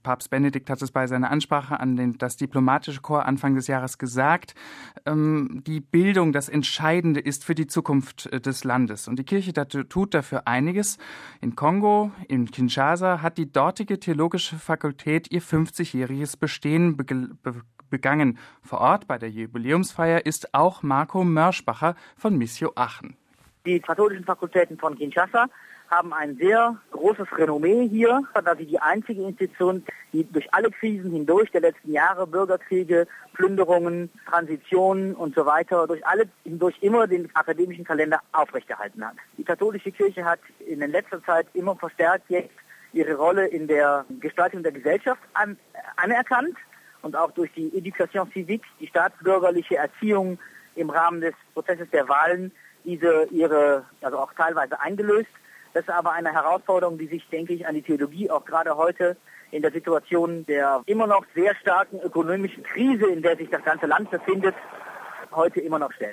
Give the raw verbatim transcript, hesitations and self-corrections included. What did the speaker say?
Papst Benedikt hat es bei seiner Ansprache an den, das diplomatische Korps Anfang des Jahres gesagt. Ähm, die Bildung, das Entscheidende ist für die Zukunft des Landes. Und die Kirche tut dafür einiges. In Kongo, in Kinshasa, hat die dortige theologische Fakultät ihr fünfzigjähriges Bestehen be- be- begangen. Vor Ort bei der Jubiläumsfeier ist auch Marco Mörschbacher von Missio Aachen. Die katholischen Fakultäten von Kinshasa haben ein sehr großes Renommee hier, da sie die einzige Institution, die durch alle Krisen hindurch der letzten Jahre, Bürgerkriege, Plünderungen, Transitionen und so weiter, durch alle hindurch immer den akademischen Kalender aufrechterhalten hat. Die katholische Kirche hat in der letzter Zeit immer verstärkt jetzt ihre Rolle in der Gestaltung der Gesellschaft an, anerkannt und auch durch die Education civique, die staatsbürgerliche Erziehung im Rahmen des Prozesses der Wahlen, diese ihre, also auch teilweise eingelöst. Das ist aber eine Herausforderung, die sich, denke ich, an die Theologie auch gerade heute in der Situation der immer noch sehr starken ökonomischen Krise, in der sich das ganze Land befindet, heute immer noch stellt.